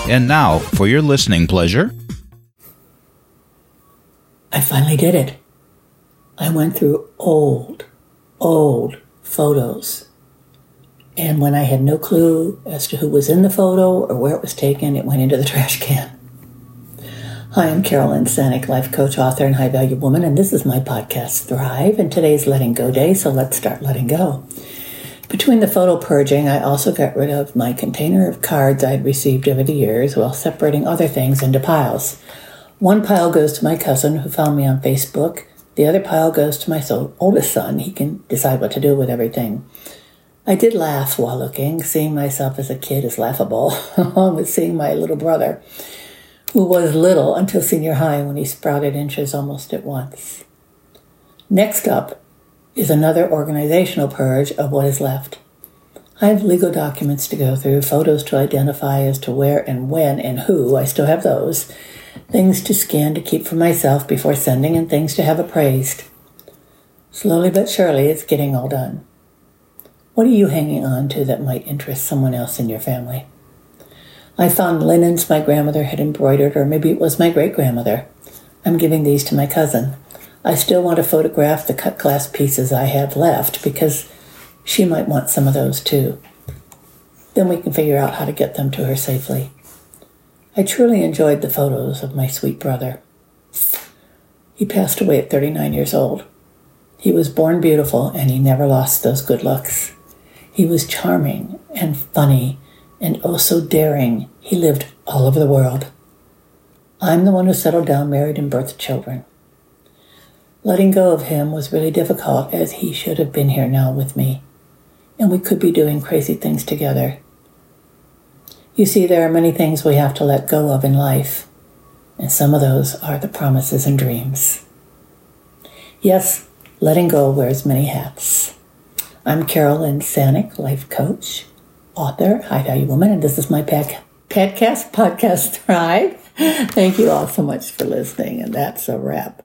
And now, for your listening pleasure. I finally did it. I went through old photos. And when I had no clue as to who was in the photo or where it was taken, it went into the trash can. Hi, I'm Carolyn Sanic, life coach, author, and high-value woman, and this is my podcast, Thrive, and today's Letting Go Day, so let's start letting go. Between the photo purging, I also got rid of my container of cards I'd received over the years while separating other things into piles. One pile goes to my cousin who found me on Facebook. The other pile goes to my oldest son. He can decide what to do with everything. I did laugh while looking. Seeing myself as a kid is laughable, along with seeing my little brother, who was little until senior high when he sprouted inches almost at once. Next up is another organizational purge of what is left. I have legal documents to go through, photos to identify as to where and when and who, I still have those, things to scan to keep for myself before sending, and things to have appraised. Slowly but surely, it's getting all done. What are you hanging on to that might interest someone else in your family? I found linens my grandmother had embroidered, or maybe it was my great-grandmother. I'm giving these to my cousin. I still want to photograph the cut glass pieces I have left because she might want some of those too. Then we can figure out how to get them to her safely. I truly enjoyed the photos of my sweet brother. He passed away at 39 years old. He was born beautiful and he never lost those good looks. He was charming and funny and oh so daring. He lived all over the world. I'm the one who settled down, married, and birthed children. Letting go of him was really difficult, as he should have been here now with me, and we could be doing crazy things together. You see, there are many things we have to let go of in life, and some of those are the promises and dreams. Yes, letting go wears many hats. I'm Carolyn Sanic, life coach, author, high-value woman, and this is my podcast Thrive. Thank you all so much for listening, and that's a wrap.